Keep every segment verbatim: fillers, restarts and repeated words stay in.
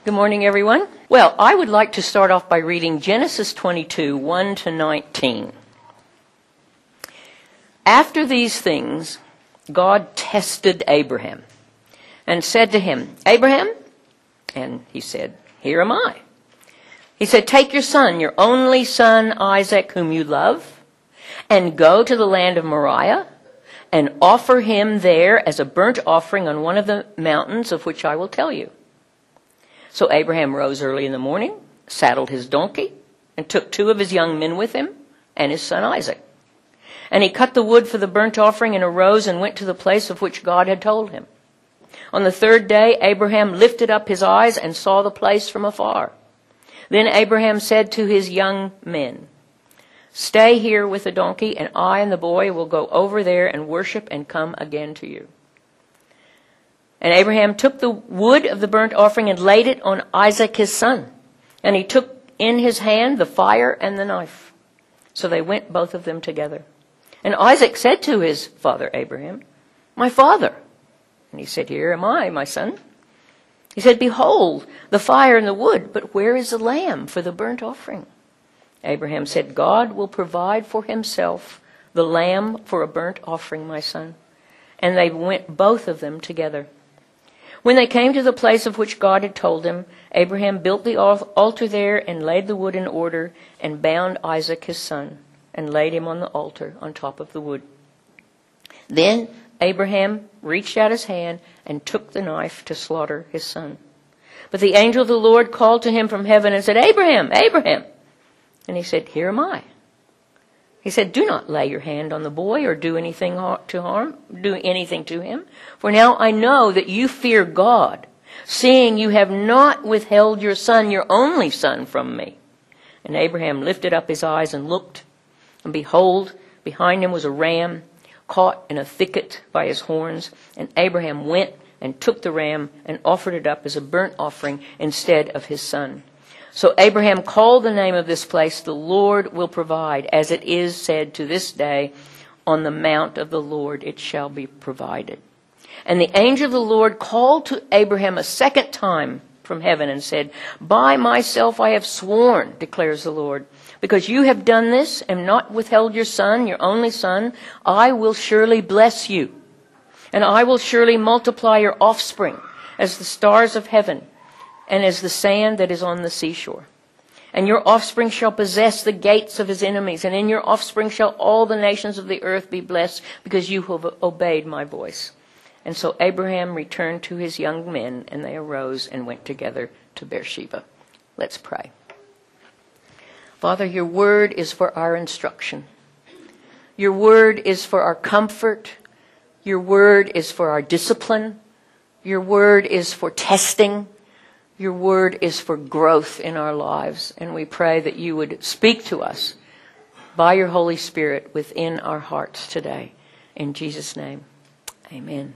Good morning, everyone. Well, I would like to start off by reading Genesis twenty-two, one to nineteen. After these things, God tested Abraham and said to him, Abraham? And he said, Here am I. He said, Take your son, your only son Isaac, whom you love, and go to the land of Moriah, and offer him there as a burnt offering on one of the mountains of which I will tell you. So Abraham rose early in the morning, saddled his donkey, and took two of his young men with him, and his son Isaac. And he cut the wood for the burnt offering, and arose and went to the place of which God had told him. On the third day, Abraham lifted up his eyes and saw the place from afar. Then Abraham said to his young men, Stay here with the donkey, and I and the boy will go over there and worship and come again to you. And Abraham took the wood of the burnt offering and laid it on Isaac his son. And he took in his hand the fire and the knife. So they went both of them together. And Isaac said to his father Abraham, My father. And he said, Here am I, my son. He said, Behold, the fire and the wood, but where is the lamb for the burnt offering? Abraham said, God will provide for himself the lamb for a burnt offering, my son. And they went both of them together. When they came to the place of which God had told him, Abraham built the altar there and laid the wood in order and bound Isaac his son and laid him on the altar on top of the wood. Then Abraham reached out his hand and took the knife to slaughter his son. But the angel of the Lord called to him from heaven and said, Abraham, Abraham. And he said, Here am I. He said, Do not lay your hand on the boy or do anything to harm, do anything to him. For now I know that you fear God, seeing you have not withheld your son, your only son, from me. And Abraham lifted up his eyes and looked, and behold, behind him was a ram caught in a thicket by his horns. And Abraham went and took the ram and offered it up as a burnt offering instead of his son. So Abraham called the name of this place, The Lord will provide, as it is said to this day, On the mount of the Lord it shall be provided. And the angel of the Lord called to Abraham a second time from heaven and said, By myself I have sworn, declares the Lord, because you have done this and not withheld your son, your only son, I will surely bless you. And I will surely multiply your offspring as the stars of heaven, and as the sand that is on the seashore. And your offspring shall possess the gates of his enemies, and in your offspring shall all the nations of the earth be blessed, because you have obeyed my voice. And so Abraham returned to his young men, and they arose and went together to Beersheba. Let's pray. Father, your word is for our instruction. Your word is for our comfort. Your word is for our discipline. Your word is for testing. Your word is for growth in our lives, and we pray that you would speak to us by your Holy Spirit within our hearts today. In Jesus' name, amen.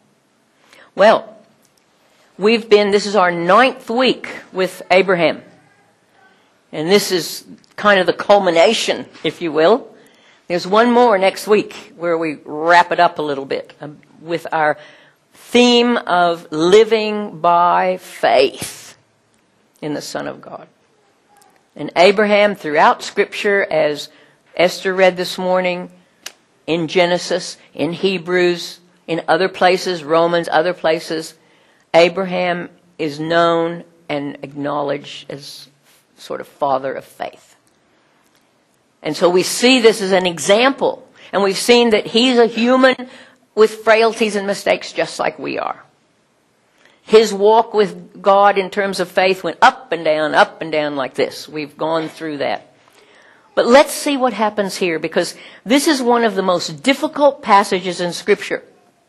Well, we've been, this is our ninth week with Abraham, and this is kind of the culmination, if you will. There's one more next week where we wrap it up a little bit um, with our theme of living by faith in the Son of God. And Abraham, throughout Scripture, as Esther read this morning, in Genesis, in Hebrews, in other places, Romans, other places, Abraham is known and acknowledged as sort of father of faith. And so we see this as an example, and we've seen that he's a human with frailties and mistakes just like we are. His walk with God in terms of faith went up and down, up and down like this. We've gone through that. But let's see what happens here, because this is one of the most difficult passages in Scripture.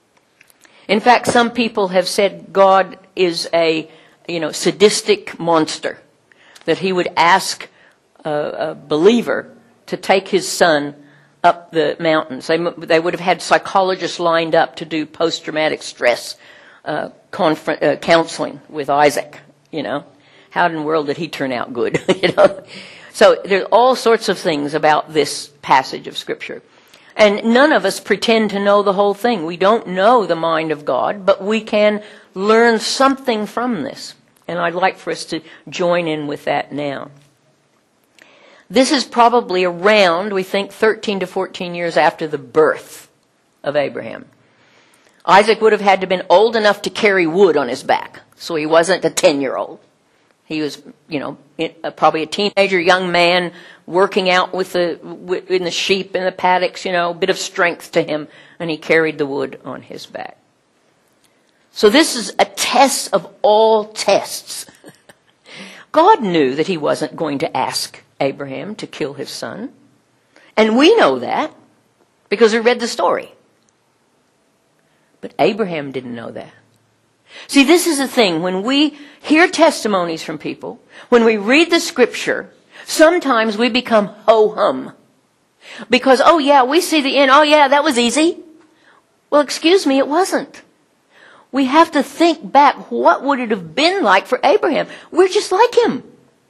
In fact, some people have said God is a, you know, sadistic monster, that he would ask a, a believer to take his son up the mountains. They, they would have had psychologists lined up to do post-traumatic stress uh, confer- uh, counseling with Isaac. You know, how in the world did he turn out good? you know, so there's all sorts of things about this passage of Scripture, and none of us pretend to know the whole thing. We don't know the mind of God, but we can learn something from this. And I'd like for us to join in with that now. This is probably around, we think, thirteen to fourteen years after the birth of Abraham. Isaac would have had to have been old enough to carry wood on his back, so he wasn't a ten-year-old. He was, you know, probably a teenager, young man, working out with the in the sheep in the paddocks, you know, a bit of strength to him, and he carried the wood on his back. So this is a test of all tests. God knew that he wasn't going to ask Abraham to kill his son. And we know that because we read the story. But Abraham didn't know that. See, this is the thing. When we hear testimonies from people, when we read the scripture, sometimes we become ho-hum. Because, oh yeah, we see the end. Oh yeah, that was easy. Well, excuse me, it wasn't. We have to think back, what would it have been like for Abraham? We're just like him.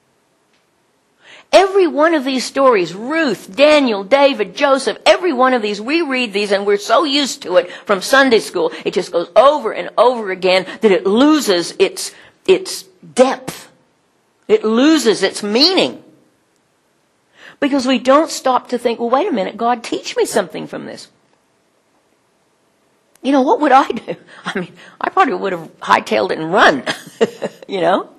Every one of these stories, Ruth, Daniel, David, Joseph, every one of these, we read these and we're so used to it from Sunday school. It just goes over and over again that it loses its, its depth. It loses its meaning. Because we don't stop to think, well, wait a minute, God, teach me something from this. You know, what would I do? I mean, I probably would have hightailed it and run, you know?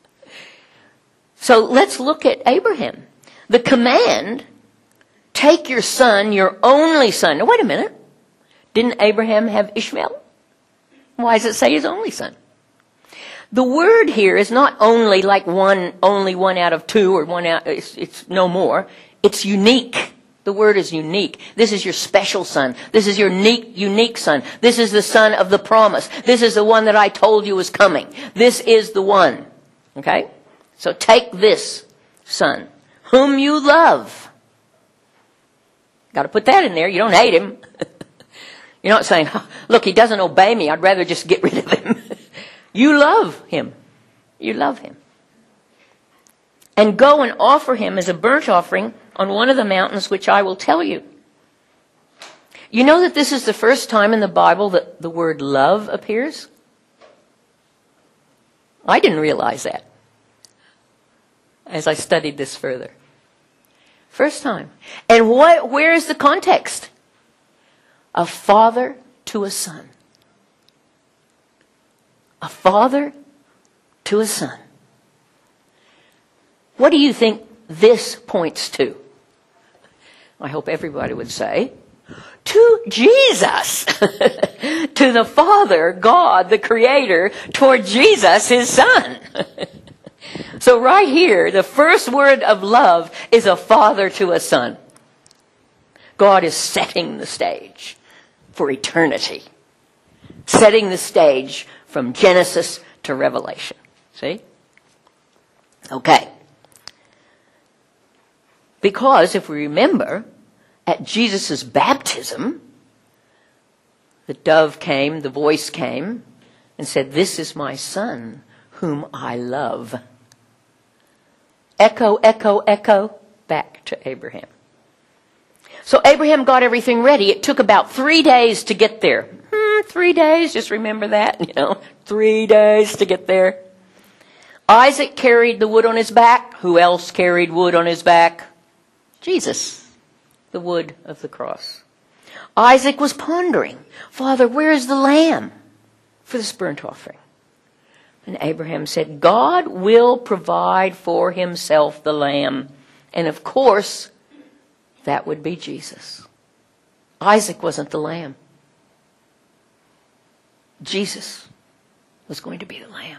So let's look at Abraham. The command, take your son, your only son. Now, wait a minute. Didn't Abraham have Ishmael? Why does it say his only son? The word here is not only like one, only one out of two or one out, it's, it's no more. It's unique. The word is unique. This is your special son. This is your unique, unique son. This is the son of the promise. This is the one that I told you was coming. This is the one. Okay? So take this son, whom you love. Got to put that in there. You don't hate him. You're not saying, look, he doesn't obey me. I'd rather just get rid of him. You love him. You love him. And go and offer him as a burnt offering on one of the mountains which I will tell you. You know that this is the first time in the Bible that the word love appears? I didn't realize that as I studied this further. First time. And what, where is the context? A father to a son. A father to a son. What do you think this points to? I hope everybody would say, to Jesus. To the Father, God, the Creator, toward Jesus, His Son. So right here, the first word of love is a father to a son. God is setting the stage for eternity. Setting the stage from Genesis to Revelation. See? Okay. Because if we remember, at Jesus' baptism, the dove came, the voice came, and said, "This is my son, whom I love." Echo, echo, echo, back to Abraham. So Abraham got everything ready. It took about three days to get there. Hmm, three days, just remember that, you know, three days to get there. Isaac carried the wood on his back. Who else carried wood on his back? Jesus, the wood of the cross. Isaac was pondering, "Father, where is the lamb for this burnt offering?" And Abraham said, "God will provide for himself the lamb." And of course, that would be Jesus. Isaac wasn't the lamb. Jesus was going to be the lamb.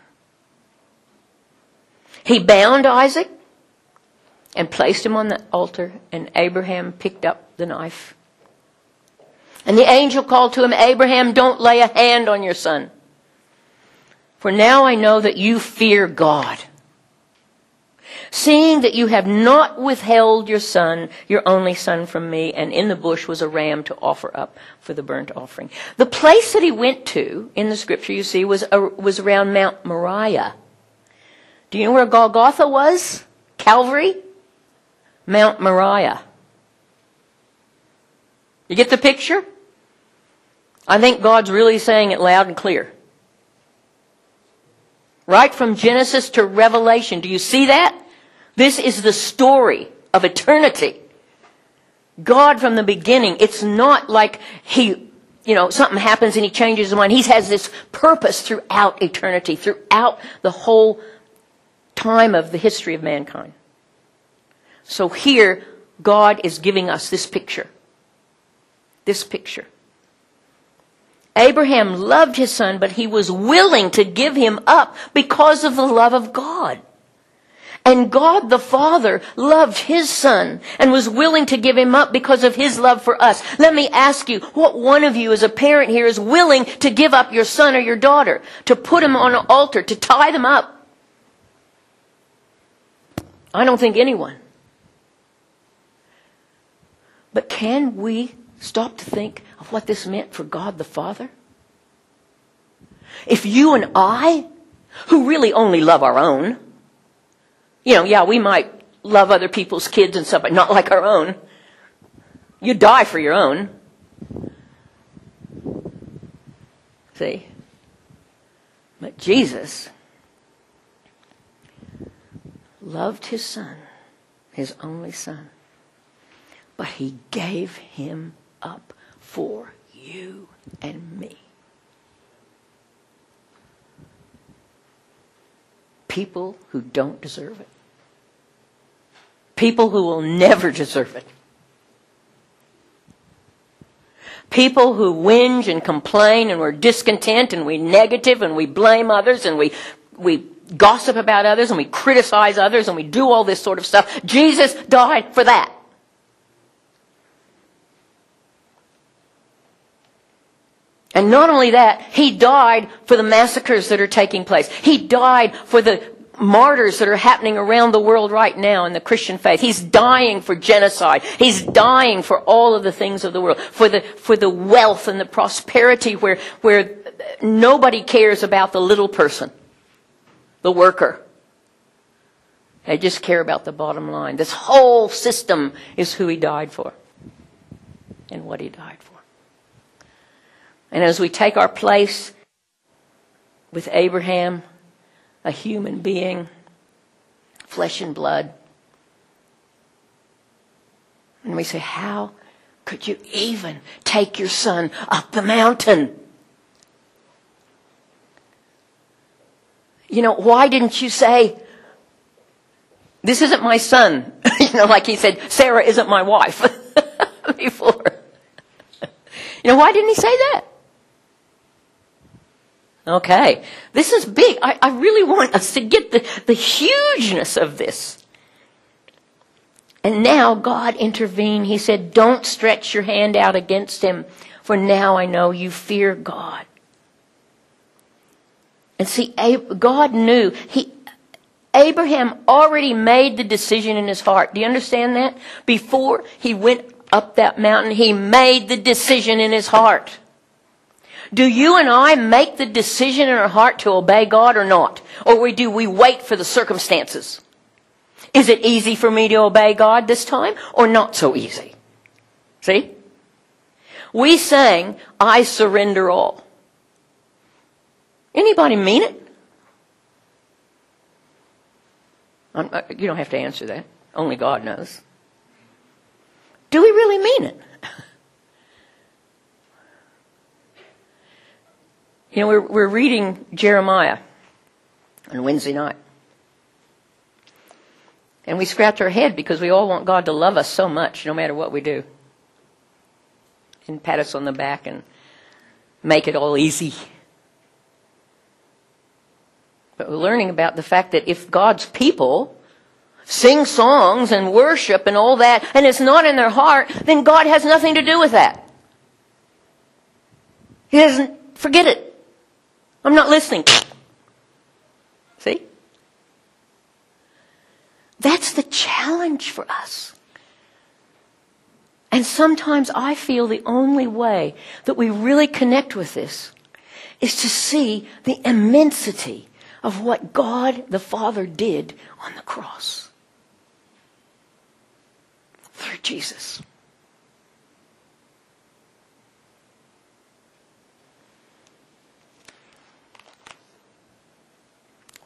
He bound Isaac and placed him on the altar, and Abraham picked up the knife. And the angel called to him, "Abraham, don't lay a hand on your son. For now I know that you fear God, seeing that you have not withheld your son, your only son, from me." And in the bush was a ram to offer up for the burnt offering. The place that he went to in the scripture, you see, was, uh, was around Mount Moriah. Do you know where Golgotha was? Calvary? Mount Moriah. You get the picture? I think God's really saying it loud and clear. Right from Genesis to Revelation. Do you see that? This is the story of eternity. God from the beginning. It's not like he, you know, something happens and he changes his mind. He has this purpose throughout eternity, throughout the whole time of the history of mankind. So here, God is giving us this picture. This picture. Abraham loved his son, but he was willing to give him up because of the love of God. And God the Father loved his son and was willing to give him up because of his love for us. Let me ask you, what one of you as a parent here is willing to give up your son or your daughter, to put them on an altar, to tie them up? I don't think anyone. But can we stop to think of what this meant for God the Father? If you and I, who really only love our own, you know, yeah, we might love other people's kids and stuff, but not like our own. You die for your own. See? But Jesus loved his son, his only son. But he gave him up for you and me. People who don't deserve it. People who will never deserve it. People who whinge and complain and we're discontent and we negative and we blame others and we we gossip about others and we criticize others and we do all this sort of stuff. Jesus died for that. And not only that, he died for the massacres that are taking place. He died for the martyrs that are happening around the world right now in the Christian faith. He's dying for genocide. He's dying for all of the things of the world, for the for the wealth and the prosperity where where nobody cares about the little person, the worker. They just care about the bottom line. This whole system is who he died for and what he died for. And as we take our place with Abraham, a human being, flesh and blood, and we say, how could you even take your son up the mountain? You know, why didn't you say, this isn't my son? You know, like he said, Sarah isn't my wife before. You know, why didn't he say that? Okay, this is big. I, I really want us to get the, the hugeness of this. And now God intervened. He said, don't stretch your hand out against him, for now I know you fear God. And see, God knew. He, Abraham already made the decision in his heart. Do you understand that? Before he went up that mountain, he made the decision in his heart. Do you and I make the decision in our heart to obey God or not? Or we do we wait for the circumstances? Is it easy for me to obey God this time or not so easy? See? We sang, I surrender all. Anybody mean it? I'm, you don't have to answer that. Only God knows. Do we really mean it? You know, we're, we're reading Jeremiah on Wednesday night. And we scratch our head because we all want God to love us so much, no matter what we do. And pat us on the back and make it all easy. But we're learning about the fact that if God's people sing songs and worship and all that, and it's not in their heart, then God has nothing to do with that. He doesn't, forget it. I'm not listening. See? That's the challenge for us. And sometimes I feel the only way that we really connect with this is to see the immensity of what God the Father did on the cross through Jesus.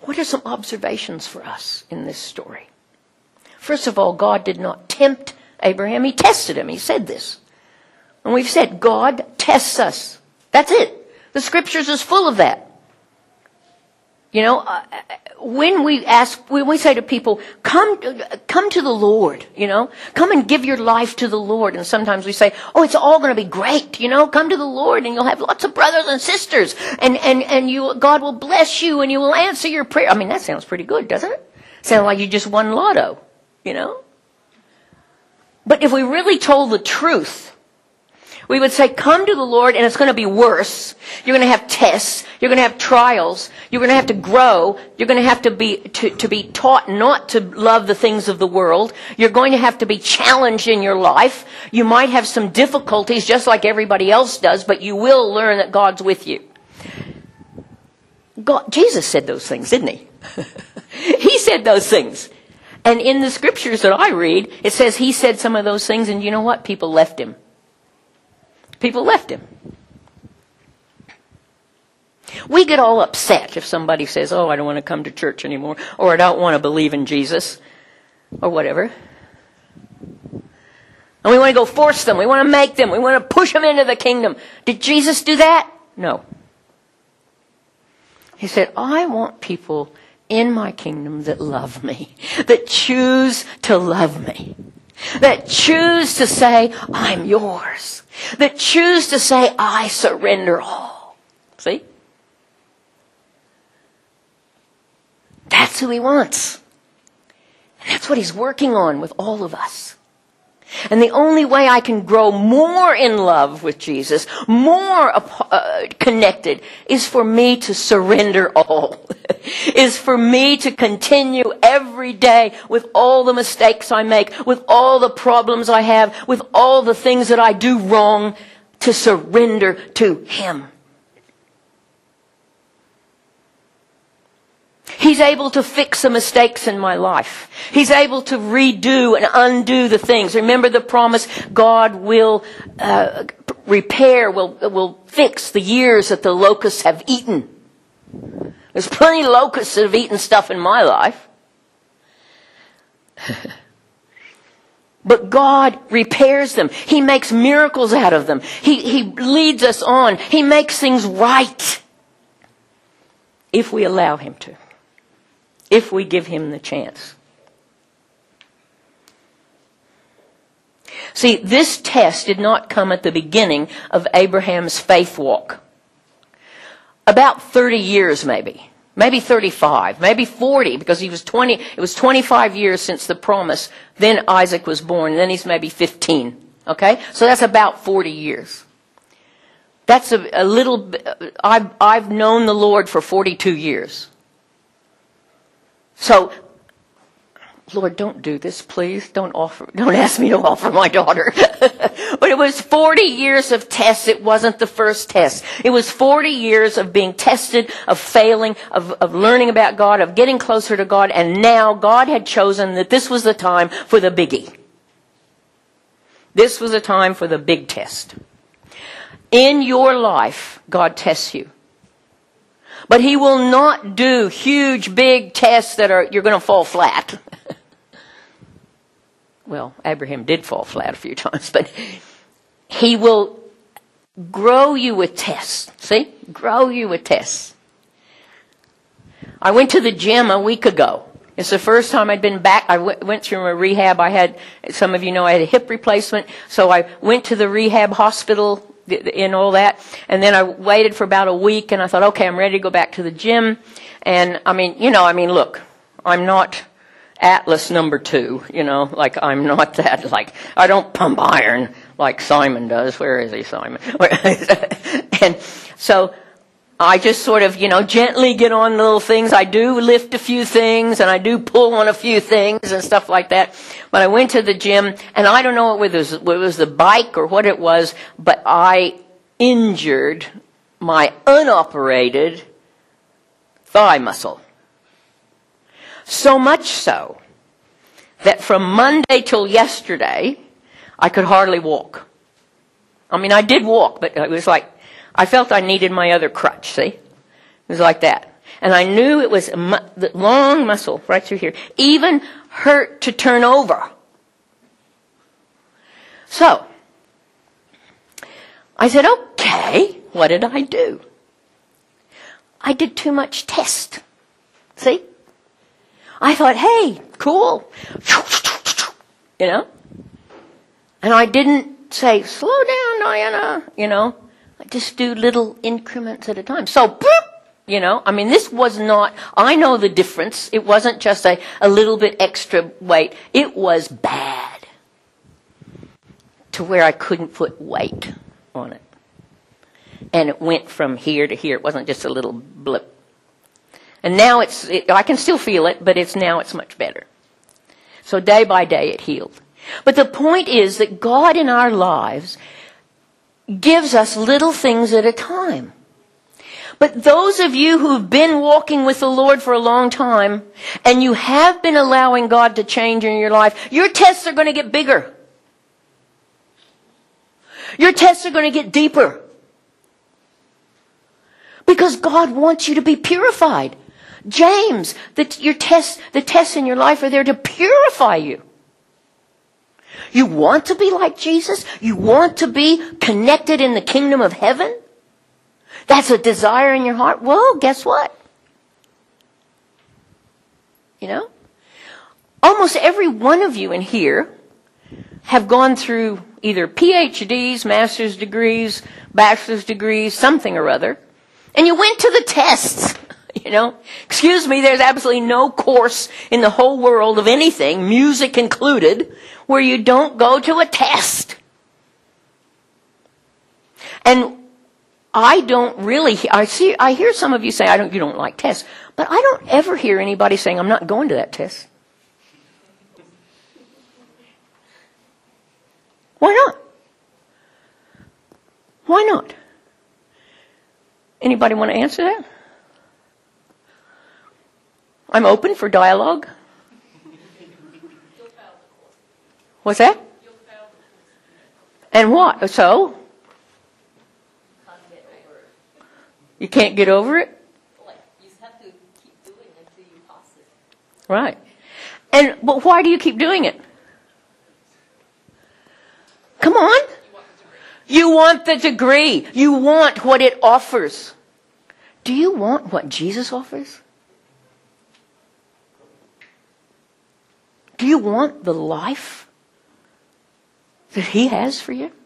What are some observations for us in this story? First of all, God did not tempt Abraham. He tested him. He said this. And we've said God tests us. That's it. The scriptures is full of that. You know, uh, when we ask, when we say to people, come, come to the Lord, you know, come and give your life to the Lord. And sometimes we say, oh, it's all going to be great, you know, come to the Lord and you'll have lots of brothers and sisters and, and, and you, God will bless you and you will answer your prayer. I mean, that sounds pretty good, doesn't it? Sounds like you just won lotto, you know. But if we really told the truth, we would say, come to the Lord and it's going to be worse. You're going to have tests. You're going to have trials. You're going to have to grow. You're going to have to be, to, to be taught not to love the things of the world. You're going to have to be challenged in your life. You might have some difficulties just like everybody else does, but you will learn that God's with you. God, Jesus said those things, didn't he? He said those things. And in the scriptures that I read, it says he said some of those things and you know what? People left him. People left him. We get all upset if somebody says, oh, I don't want to come to church anymore, or I don't want to believe in Jesus, or whatever. And we want to go force them. We want to make them. We want to push them into the kingdom. Did Jesus do that? No. He said, I want people in my kingdom that love me, that choose to love me, that choose to say, I'm yours. That choose to say, I surrender all. See? That's who he wants. And that's what he's working on with all of us. And the only way I can grow more in love with Jesus, more uh, connected, is for me to surrender all. Is for me to continue every day with all the mistakes I make, with all the problems I have, with all the things that I do wrong, to surrender to him. He's able to fix the mistakes in my life. He's able to redo and undo the things. Remember the promise, God will uh, repair, will, will fix the years that the locusts have eaten. There's plenty of locusts that have eaten stuff in my life. But God repairs them. He makes miracles out of them. He, he leads us on. He makes things right. If we allow him to. If we give him the chance. See, this test did not come at the beginning of Abraham's faith walk. About thirty years maybe. Maybe thirty-five. Maybe forty, because he was twenty. It was twenty-five years since the promise. Then Isaac was born. And then he's maybe fifteen. Okay? So that's about forty years. That's a, a little... I've, I've known the Lord for forty-two years. So, Lord, don't do this, please. Don't offer, don't ask me to offer my daughter. But it was forty years of tests. It wasn't the first test. It was forty years of being tested, of failing, of, of learning about God, of getting closer to God. And now God had chosen that this was the time for the biggie. This was the time for the big test. In your life, God tests you. But he will not do huge, big tests that are, you're going to fall flat. Well, Abraham did fall flat a few times, but he will grow you with tests. See? Grow you with tests. I went to the gym a week ago. It's the first time I'd been back. I w- went through a rehab. I had, some of you know, I had a hip replacement. So I went to the rehab hospital and all that. And then I waited for about a week and I thought, okay, I'm ready to go back to the gym. And I mean, you know, I mean, look, I'm not Atlas number two, you know, like I'm not that, like, I don't pump iron like Simon does. Where is he, Simon? And so I just sort of, you know, gently get on little things. I do lift a few things and I do pull on a few things and stuff like that. But I went to the gym and I don't know whether it was, whether it was the bike or what it was, but I injured my unoperated thigh muscle. So much so that from Monday till yesterday, I could hardly walk. I mean, I did walk, but it was like, I felt I needed my other crutch, see? It was like that. And I knew it was a mu- the long muscle right through here. Even hurt to turn over. So, I said, okay, what did I do? I did too much test. See? I thought, hey, cool. You know? And I didn't say, slow down, Diana, you know? I just do little increments at a time. So, boop, you know, I mean, this was not, I know the difference. It wasn't just a, a little bit extra weight. It was bad to where I couldn't put weight on it. And it went from here to here. It wasn't just a little blip. And now it's, it, I can still feel it, but it's now it's much better. So day by day it healed. But the point is that God in our lives gives us little things at a time. But those of you who've been walking with the Lord for a long time, and you have been allowing God to change in your life, your tests are going to get bigger. Your tests are going to get deeper. Because God wants you to be purified. James, the, your tests, the tests in your life are there to purify you. You want to be like Jesus? You want to be connected in the kingdom of heaven? That's a desire in your heart? Well, guess what? You know? Almost every one of you in here have gone through either P H Ds, master's degrees, bachelor's degrees, something or other. And you went to the tests, you know. Excuse me, there's absolutely no course in the whole world of anything, music included, where you don't go to a test. And I don't really, I see, I hear some of you say, I don't, you don't like tests. But I don't ever hear anybody saying, I'm not going to that test. Why not? Why not? Anybody want to answer that? I'm open for dialogue. What's that? And what? So? You can't get over it? You just have to keep doing it until you pass it. Right. And but why do you keep doing it? Come on. You want the degree. You want what it offers. Do you want what Jesus offers? Do you want the life that He has for you?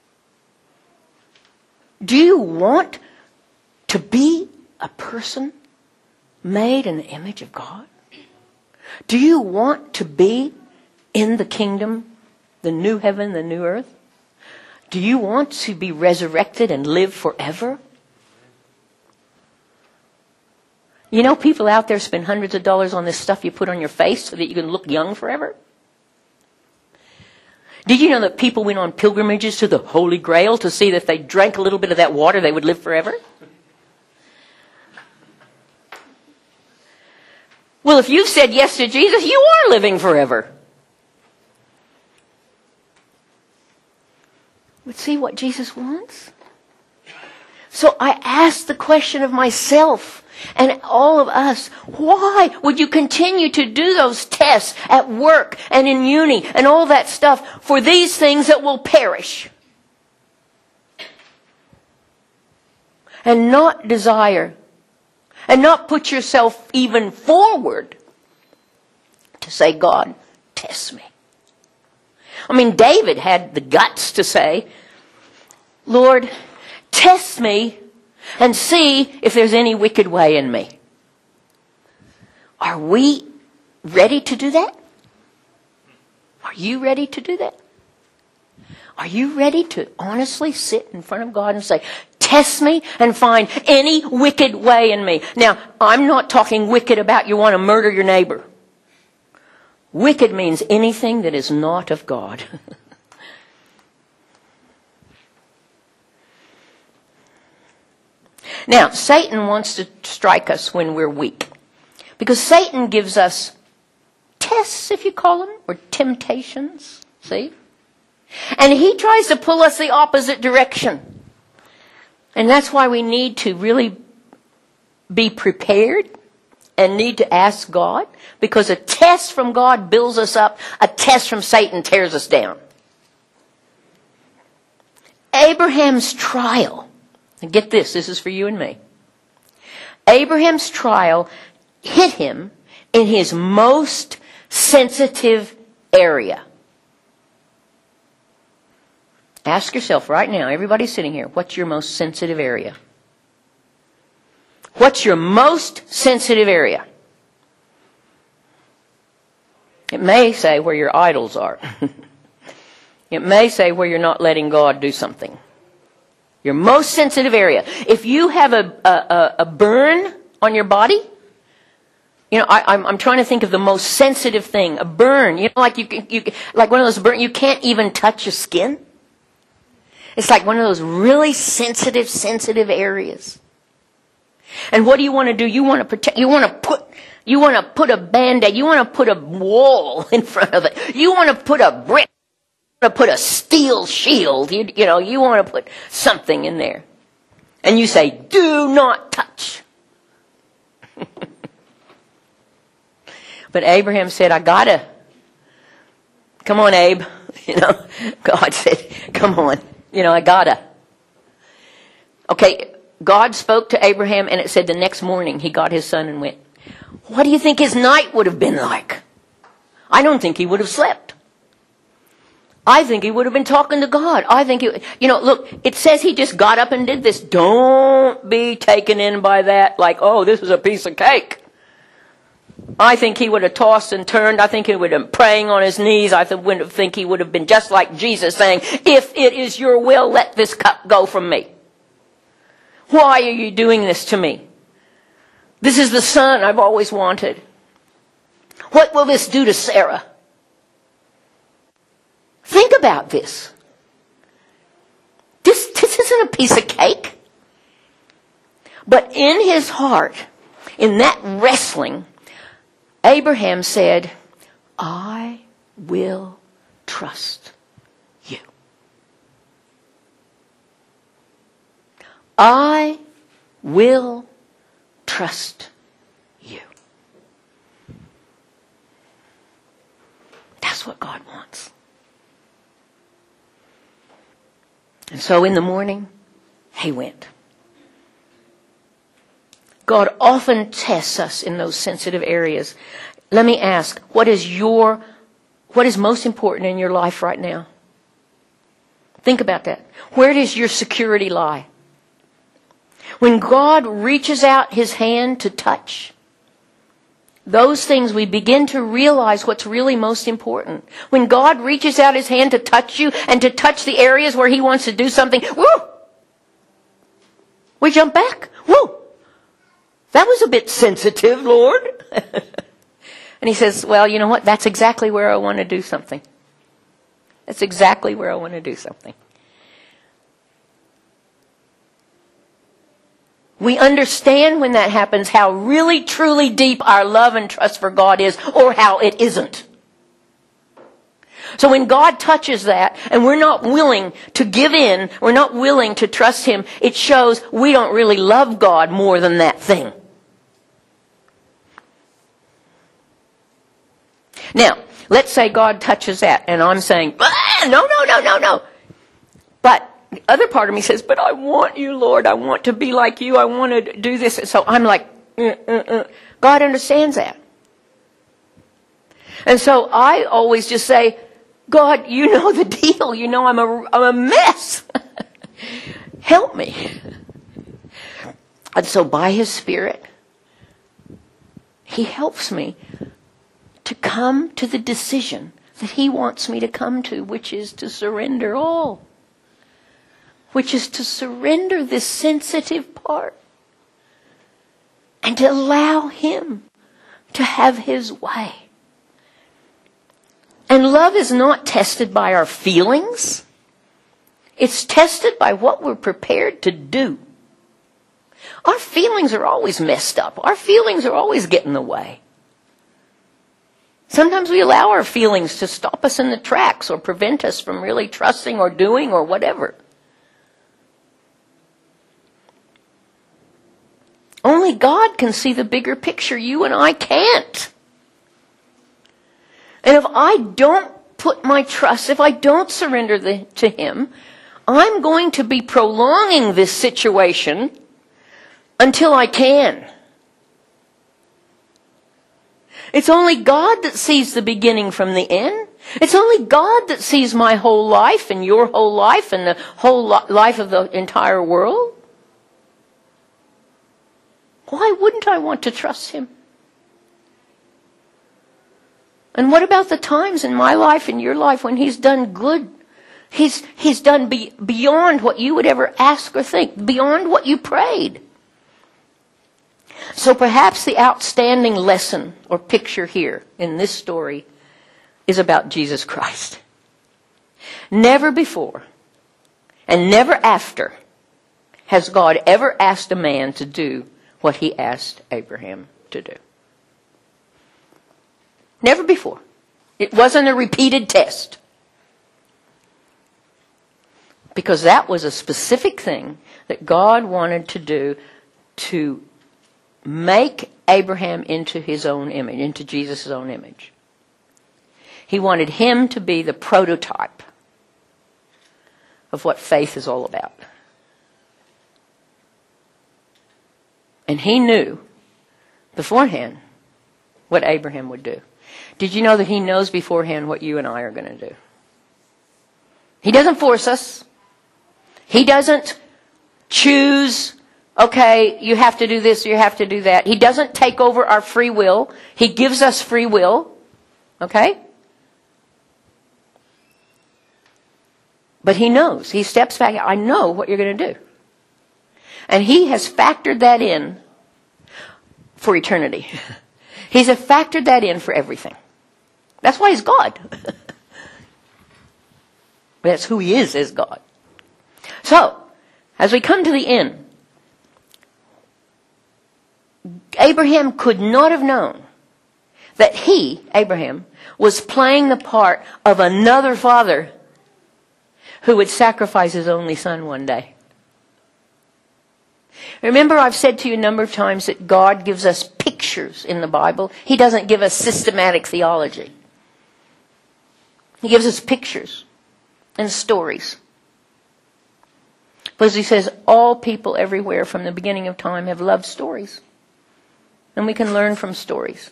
Do you want to be a person made in the image of God? Do you want to be in the kingdom, the new heaven, the new earth? Do you want to be resurrected and live forever? You know, people out there spend hundreds of dollars on this stuff you put on your face so that you can look young forever. Did you know that people went on pilgrimages to the Holy Grail to see that if they drank a little bit of that water, they would live forever? Well, if you've said yes to Jesus, you are living forever. But see what Jesus wants? So I asked the question of myself and all of us, why would you continue to do those tests at work and in uni and all that stuff for these things that will perish? And not desire, and not put yourself even forward to say, God, test me. I mean, David had the guts to say, Lord, test me and see if there's any wicked way in me. Are we ready to do that? Are you ready to do that? Are you ready to honestly sit in front of God and say, test me and find any wicked way in me? Now, I'm not talking wicked about you want to murder your neighbor. Wicked means anything that is not of God. Now, Satan wants to strike us when we're weak. Because Satan gives us tests, if you call them, or temptations. See? And he tries to pull us the opposite direction. And that's why we need to really be prepared and need to ask God? Because a test from God builds us up. A test from Satan tears us down. Abraham's trial. And get this, this is for you and me. Abraham's trial hit him in his most sensitive area. Ask yourself right now, everybody sitting here, what's your most sensitive area? What's your most sensitive area? It may say where your idols are. It may say where you're not letting God do something. Your most sensitive area. If you have a, a, a burn on your body, you know, I, I'm, I'm trying to think of the most sensitive thing. A burn. You know, like you, you, like one of those burn. You can't even touch your skin. It's like one of those really sensitive, sensitive areas. And what do you want to do? You want to protect. You want to put. You want to put a band-aid. You want to put a wall in front of it. You want to put a brick. You want to put a steel shield. You, you know. You want to put something in there. And you say, "Do not touch." But Abraham said, "I gotta." Come on, Abe. You know. God said, "Come on." You know, I gotta. Okay, God spoke to Abraham, and it said the next morning he got his son and went. What do you think his night would have been like? I don't think he would have slept. I think he would have been talking to God. I think, he, you know, look, it says he just got up and did this. Don't be taken in by that like, oh, this is a piece of cake. I think he would have tossed and turned. I think he would have been praying on his knees. I think he would have been just like Jesus saying, if it is your will, let this cup go from me. Why are you doing this to me? This is the son I've always wanted. What will this do to Sarah? Think about this. This, this isn't a piece of cake. But in his heart, in that wrestling, Abraham said, I will trust you. I will trust you. That's what God wants. And so in the morning, he went. God often tests us in those sensitive areas. Let me ask, what is your, what is most important in your life right now? Think about that. Where does your security lie? When God reaches out his hand to touch, those things we begin to realize what's really most important. When God reaches out his hand to touch you and to touch the areas where he wants to do something, woo! We jump back. Woo! That was a bit sensitive, Lord. And he says, well, you know what? That's exactly where I want to do something. That's exactly where I want to do something. We understand when that happens how really, truly deep our love and trust for God is, or how it isn't. So when God touches that, and we're not willing to give in, we're not willing to trust him, it shows we don't really love God more than that thing. Now, let's say God touches that, and I'm saying, ah, no, no, no, no, no. But the other part of me says, but I want you, Lord. I want to be like you. I want to do this. So I'm like, uh, uh, uh. God understands that. And so I always just say, God, you know the deal. You know I'm a, I'm a mess. Help me. And so by his Spirit, he helps me to come to the decision that he wants me to come to, which is to surrender all. Which is to surrender this sensitive part and to allow him to have his way. And love is not tested by our feelings. It's tested by what we're prepared to do. Our feelings are always messed up. Our feelings are always getting in the way. Sometimes we allow our feelings to stop us in the tracks or prevent us from really trusting or doing or whatever. Only Only God can see the bigger picture. You and I can't. And if I don't put my trust, if I don't surrender the, to Him, I'm going to be prolonging this situation until I can. It's only God that sees the beginning from the end. It's only God that sees my whole life and your whole life and the whole li- life of the entire world. Why wouldn't I want to trust Him? And what about the times in my life and your life when He's done good? He's, he's done be, beyond what you would ever ask or think, beyond what you prayed. So perhaps the outstanding lesson or picture here in this story is about Jesus Christ. Never before and never after has God ever asked a man to do what He asked Abraham to do. Never before. It wasn't a repeated test. Because that was a specific thing that God wanted to do to make Abraham into His own image, into Jesus' own image. He wanted him to be the prototype of what faith is all about. And He knew beforehand what Abraham would do. Did you know that He knows beforehand what you and I are going to do? He doesn't force us. He doesn't choose, okay, you have to do this, you have to do that. He doesn't take over our free will. He gives us free will. Okay? But He knows. He steps back. I know what you're going to do. And He has factored that in for eternity. He's factored that in for everything. That's why He's God. That's who He is as God. So, as we come to the end, Abraham could not have known that he, Abraham, was playing the part of another father who would sacrifice his only son one day. Remember, I've said to you a number of times that God gives us pictures in the Bible. He doesn't give us systematic theology. He gives us pictures and stories. Because He says all people everywhere from the beginning of time have loved stories. And we can learn from stories.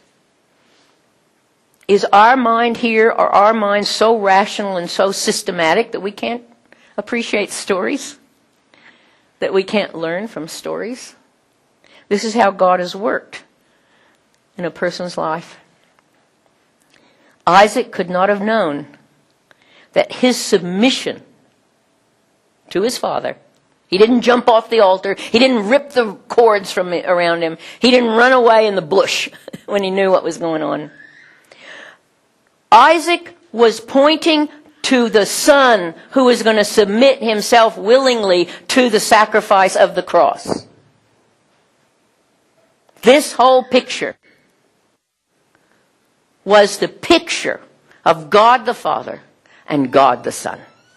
Is our mind here, or our mind so rational and so systematic that we can't appreciate stories? That we can't learn from stories? This is how God has worked in a person's life. Isaac could not have known that his submission to his father, he didn't jump off the altar, he didn't rip the cords from it around him, he didn't run away in the bush when he knew what was going on. Isaac was pointing to the son who is going to submit himself willingly to the sacrifice of the cross. This whole picture was the picture of God the Father and God the Son.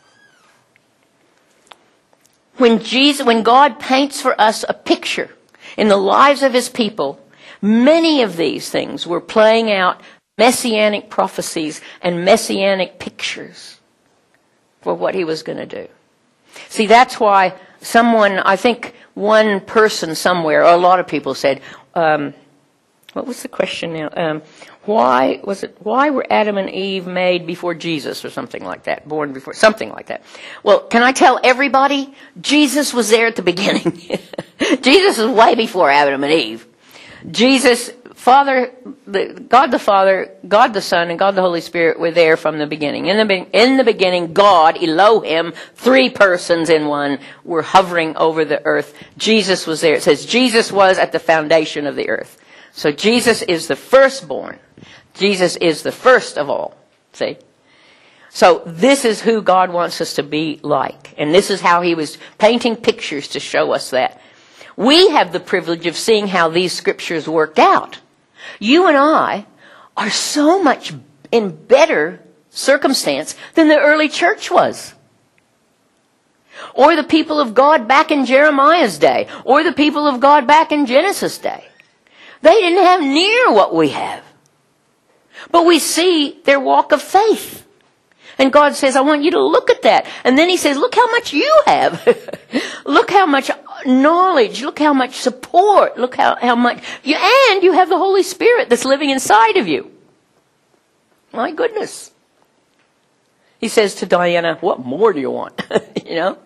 When Jesus, when God paints for us a picture in the lives of His people, many of these things were playing out messianic prophecies and messianic pictures for what He was going to do. See, that's why someone, I think one person somewhere, or a lot of people said, um, what was the question now? Um, why was it? Why were Adam and Eve made before Jesus, or something like that? Born before, something like that. Well, can I tell everybody? Jesus was there at the beginning. Jesus was way before Adam and Eve. Jesus, Father, the, God the Father, God the Son, and God the Holy Spirit were there from the beginning. In the in the beginning, God, Elohim, three persons in one, were hovering over the earth. Jesus was there. It says Jesus was at the foundation of the earth. So Jesus is the firstborn. Jesus is the first of all. See? So this is who God wants us to be like. And this is how He was painting pictures to show us that. We have the privilege of seeing how these scriptures worked out. You and I are so much in better circumstance than the early church was. or the people of God back in Jeremiah's day, or the people of God back in Genesis' day. They didn't have near what we have. But we see their walk of faith. And God says, I want you to look at that. And then he says, look how much you have. Look how much knowledge. Look how much support. Look how, how much. You, and you have the Holy Spirit that's living inside of you. My goodness. He says to Diana, what more do you want? You know?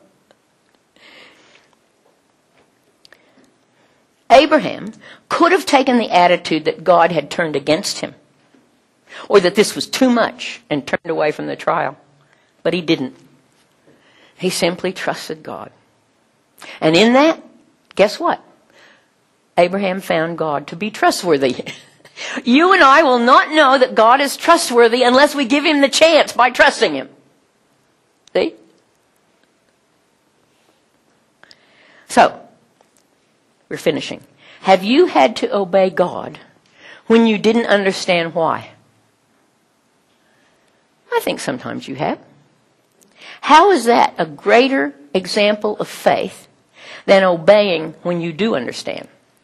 Abraham could have taken the attitude that God had turned against him, or that this was too much, and turned away from the trial. But he didn't. He simply trusted God. And in that, guess what? Abraham found God to be trustworthy. You and I will not know that God is trustworthy unless we give him the chance by trusting him. See? So, we're finishing. Have you had to obey God when you didn't understand why? I think sometimes you have. How is that a greater example of faith than obeying when you do understand?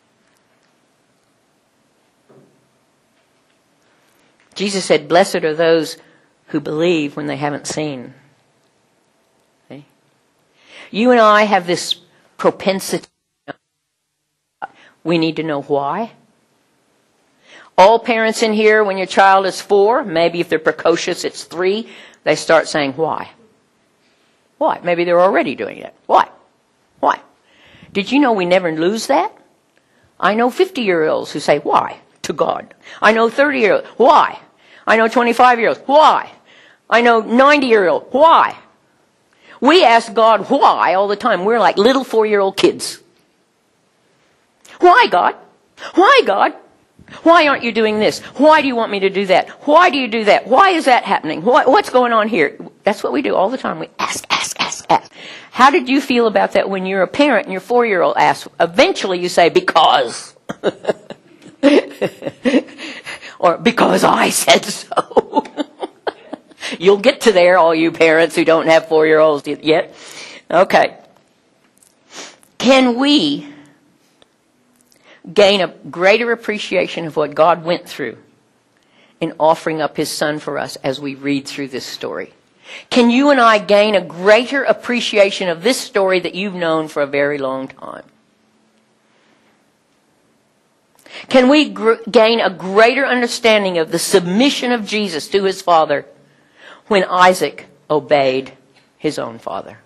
Jesus said, blessed are those who believe when they haven't seen. Okay? You and I have this propensity. We need to know why. All parents in here, when your child is four, maybe if they're precocious, it's three, they start saying, why? Why? Maybe they're already doing it. Why? Why? Did you know we never lose that? I know fifty-year-olds who say, why? To God. I know thirty-year-olds. Why? I know twenty-five-year-olds. Why? I know ninety-year-olds. Why? We ask God why all the time. We're like little four-year-old kids. Why, God? Why, God? Why aren't you doing this? Why do you want me to do that? Why do you do that? Why is that happening? What, what's going on here? That's what we do all the time. We ask, ask, ask, ask. How did you feel about that when you're a parent and your four-year-old asks? Eventually you say, because. Or because I said so. You'll get to there, all you parents who don't have four-year-olds yet. Okay. Can we gain a greater appreciation of what God went through in offering up his son for us as we read through this story? Can you and I gain a greater appreciation of this story that you've known for a very long time? Can we gr- gain a greater understanding of the submission of Jesus to his father when Isaac obeyed his own father?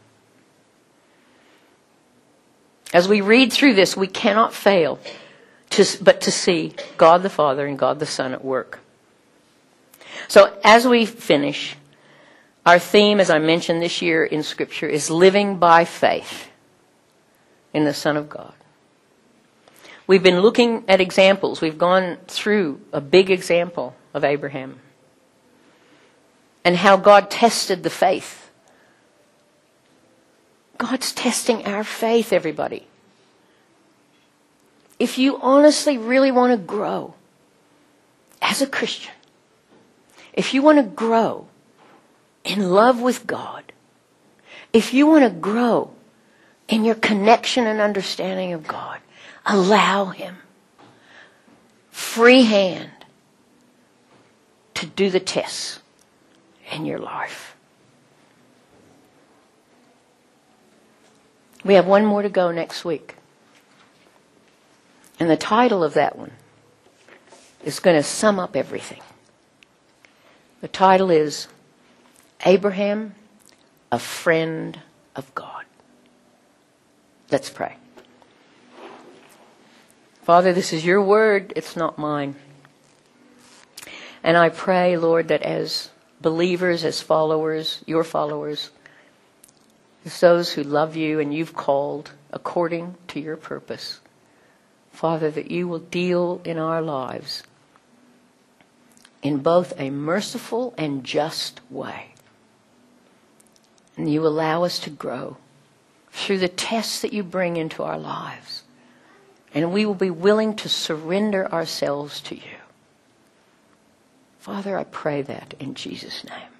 As we read through this, we cannot fail to, but to see God the Father and God the Son at work. So as we finish, our theme, as I mentioned this year in Scripture, is living by faith in the Son of God. We've been looking at examples. We've gone through a big example of Abraham and how God tested the faith. God's testing our faith, everybody. If you honestly really want to grow as a Christian, if you want to grow in love with God, if you want to grow in your connection and understanding of God, allow him free hand to do the tests in your life. We have one more to go next week. And the title of that one is going to sum up everything. The title is Abraham, a Friend of God. Let's pray. Father, this is your word. It's not mine. And I pray, Lord, that as believers, as followers, your followers, as those who love you and you've called according to your purpose, Father, that you will deal in our lives in both a merciful and just way. And you allow us to grow through the tests that you bring into our lives. And we will be willing to surrender ourselves to you. Father, I pray that in Jesus' name.